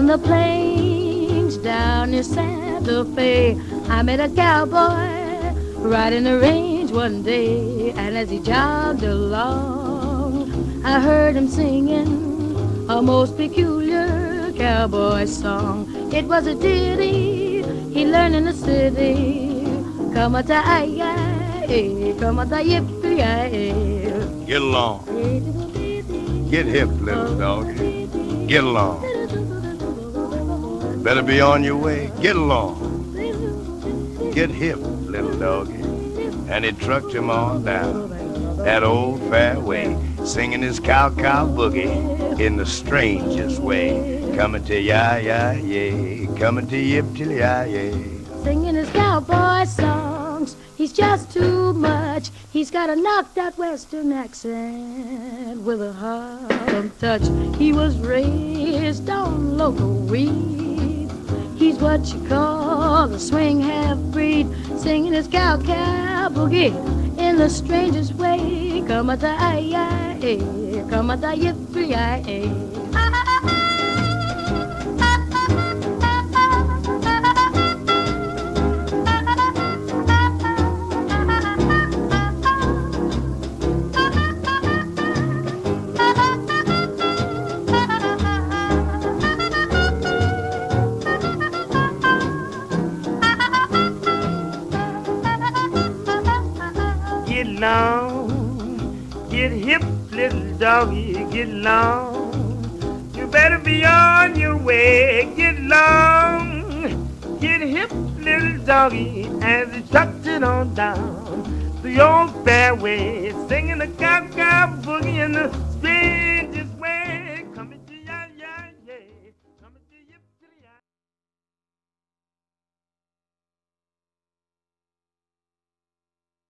the plains down near Santa Fe. I met a cowboy riding the range one day, and as he jogged along, I heard him singing a most peculiar cowboy song. It was a ditty he learned in the city. Come-a-ta-ay-ay, come-a-ta-yippee-ay. Get along. Get hip, little dog. Get along. Better be on your way. Get along. Get hip, little doggy. And he trucked him on down that old fairway, singing his cow-cow boogie in the strangest way. Coming to ya-ya-yay, coming to yip-till-ya-yay. Singing his cowboy songs, he's just too much. He's got a knocked-out western accent with a Harlem touch. He was raised on local weed. He's what you call a swing half-breed, singing his cow-cow boogie in the strangest way. Come-a-ta-ay-ay, come-a-ta-yippee-ay-ay. Get long, get hip, little doggy, get long. You better be on your way. Get long, get hip, little doggy, as he tucked it on down the old fairway, singing the cow-cow